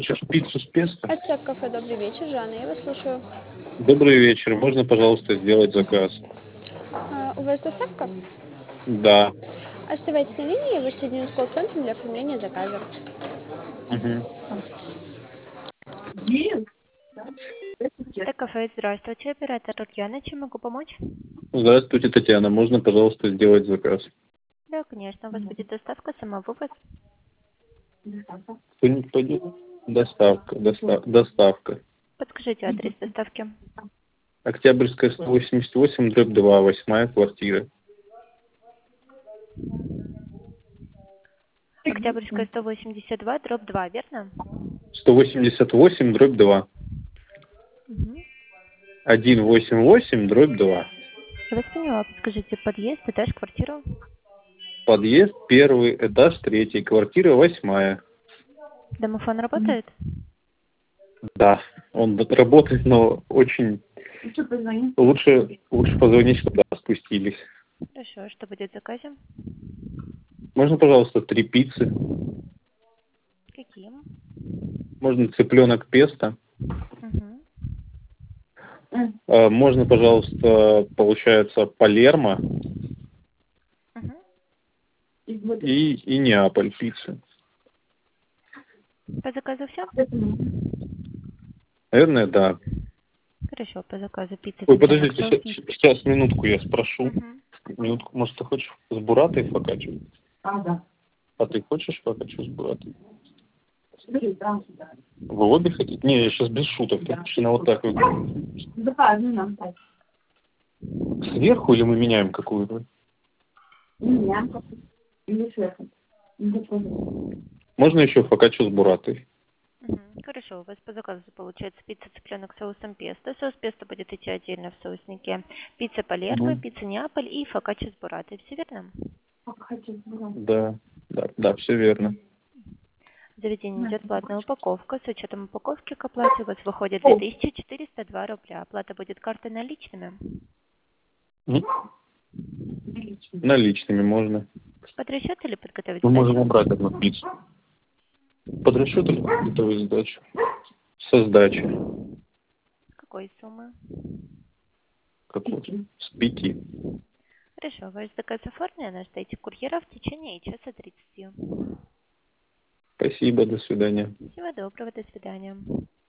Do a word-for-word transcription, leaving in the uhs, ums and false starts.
Сейчас пиццу с песто. Ацтек кафе, добрый вечер, Жанна, я вас слушаю. Добрый вечер. Можно, пожалуйста, сделать заказ? А, у вас доставка? Да. Оставайтесь на линии, я вас соединю с колл-центром для оформления заказа. Мгм. Ацтек кафе, здравствуйте, оператор Татьяна, чем могу помочь? Здравствуйте, Татьяна. Можно, пожалуйста, сделать заказ? Да, конечно, у вас будет доставка, самовывоз. Кто-нибудь пойдет? Доставка, доста- доставка. Подскажите адрес доставки. Октябрьская сто восемьдесят восемь, дробь два, восьмая квартира. Октябрьская сто восемьдесят два, дробь два, верно? сто восемьдесят восемь, дробь два. Угу. сто восемьдесят восемь, дробь два. Я вас поняла, подскажите, подъезд, этаж, квартиру? Подъезд первый, этаж третий, квартира восьмая. Домофон работает? Да, он работает, но очень... Лучше, лучше позвонить, чтобы спустились. Хорошо, что будет в заказе? Можно, пожалуйста, три пиццы? Какие? Можно цыпленок песто? Угу. А, Можно, пожалуйста, получается, Палермо Угу. и, и Неаполь пиццы. По заказу все? Наверное, да. Хорошо, по заказу пицца, Ой, цыпленок, подождите, соус. ща- сейчас, минутку я спрошу. Угу. Минутку, может, ты хочешь с буратой фокаччо? А, да. А ты хочешь фокаччо с буратой? Да. Вы обе хотите? Не, я сейчас без шуток, точно вот так вот. Да, ну нам так. Сверху или мы меняем какую-то? Меня. Или шефа. Можно еще фокаччо с буратой? Угу. Хорошо, у вас по заказу получается пицца цыпленок с соусом песто. Соус песто будет идти отдельно в соуснике. Пицца Палермо, Мгм. пицца Неаполь и фокаччо с буратой. Все верно? Да, да, да, все верно. В заведении идет платная упаковка. С учетом упаковки к оплате у вас выходит две тысячи четыреста два рубля. Оплата будет картой наличными. М? Наличными можно. Под расчет или подготовить Мы можем сдачу? убрать одну пиццу. Под расчет или готовить сдачу? Со сдачи. Какой суммы? Какую? С пяти. Хорошо, ваш заказ оформлен, ожидайте курьера в течение часа тридцати. Спасибо, до свидания. Всего доброго, до свидания.